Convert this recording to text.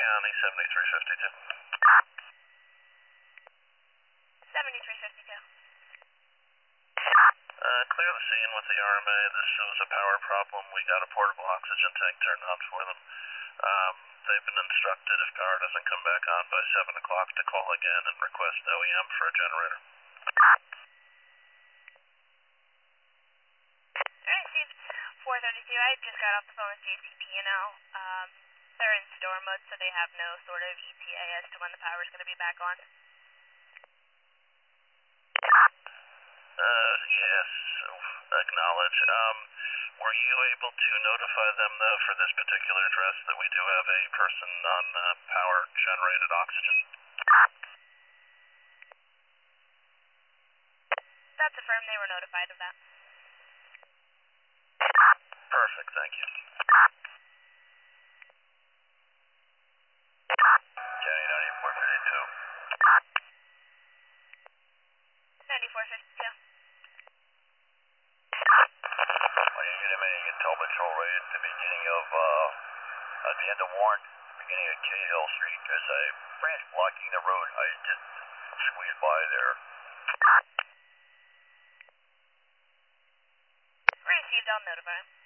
County, 7352. 7352. Clear the scene with the RMA. This was a power problem. We got a portable oxygen tank turned on for them. They've been instructed if power doesn't come back on by 7 o'clock to call again and request OEM for a generator. Received 432. I just got off the phone with JCP&L. They're in store mode, so they have no sort of ETA as to when the power is going to be back on. Yes, acknowledge. Were you able to notify them, though, for this particular address that we do have a person on power-generated oxygen? That's affirmed. They were notified of that. Perfect, thank you. County 9452. 9452. Are you getting any intel patrol right at the beginning of, at the end of Warren, beginning of Cahill Street? There's a branch blocking the road. I just squeezed by there. Received. I'll notify.